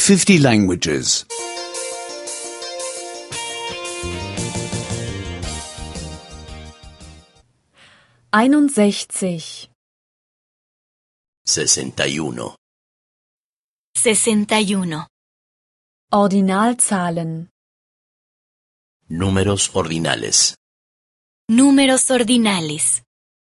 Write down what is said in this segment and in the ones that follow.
50 languages. 61. 61. 61. Ordinalzahlen. Números ordinales. Números ordinales.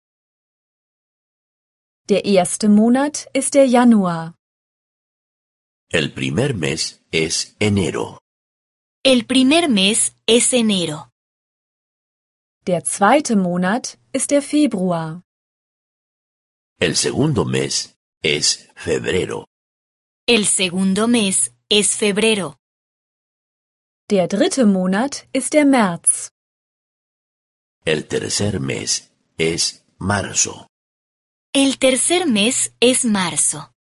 Der erste Monat ist der Januar. El primer mes es enero. El primer mes es enero. Der zweite Monat ist der Februar. El segundo mes es febrero. El segundo mes es febrero. Der dritte Monat ist der März. El tercer mes es marzo. El tercer mes es marzo.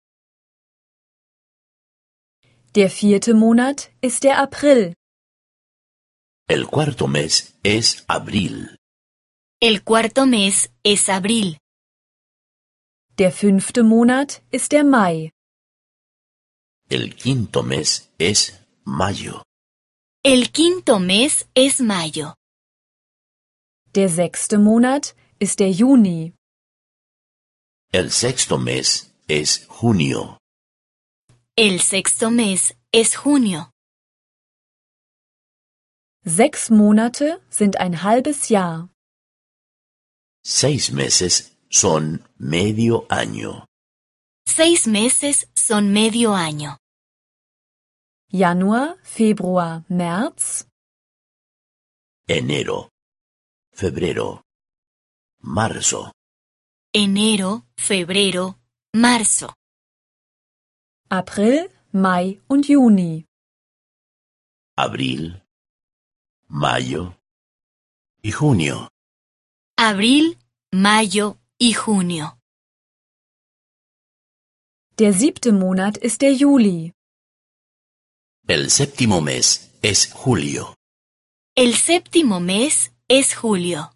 Der vierte Monat ist der April. El cuarto mes es abril. El cuarto mes es abril. Der fünfte Monat ist der Mai. El quinto mes es mayo. El quinto mes es mayo. Der sechste Monat ist der Juni. El sexto mes es junio. El sexto mes es junio. 6 Monate sind ein halbes Jahr. 6 meses son medio año. 6 meses son medio año. Januar, Februar, März. Enero, febrero, marzo. Enero, febrero, marzo. April, Mai und Juni. Abril, mayo y junio. Abril, mayo y junio. Der siebte Monat ist der Juli. El séptimo mes es julio. El séptimo mes es julio.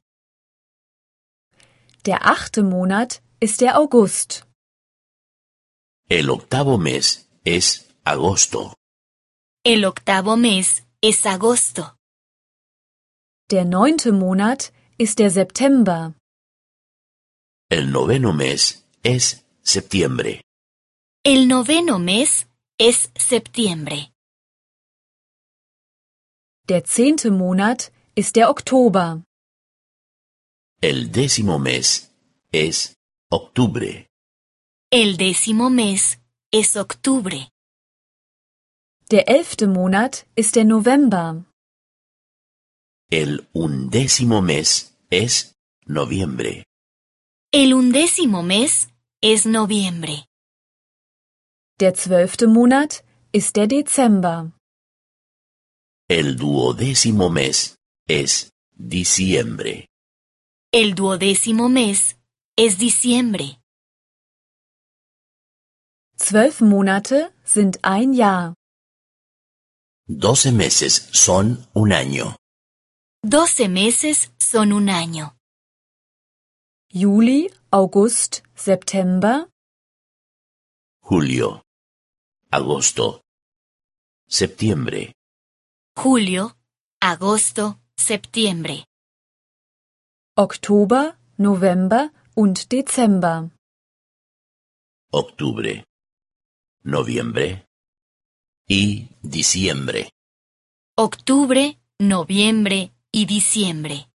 Der achte Monat ist der August. El octavo mes es agosto. El octavo mes es agosto. Der neunte Monat ist der September. El noveno mes es septiembre. El noveno mes es septiembre. Der zehnte Monat ist der Oktober. El décimo mes es octubre. El décimo mes es octubre. Der elfte Monat ist der November. El undécimo mes es noviembre. El undécimo mes es noviembre. Der zwölfte Monat ist der Dezember. El duodécimo mes es diciembre. El duodécimo mes es diciembre. 12 Monate sind ein Jahr. 12 meses son un año. 12 meses son un año. Juli, August, September, Julio, agosto, septiembre. Julio, agosto, septiembre. Oktober, November und Dezember. Octubre, noviembre y diciembre. Octubre, noviembre y diciembre.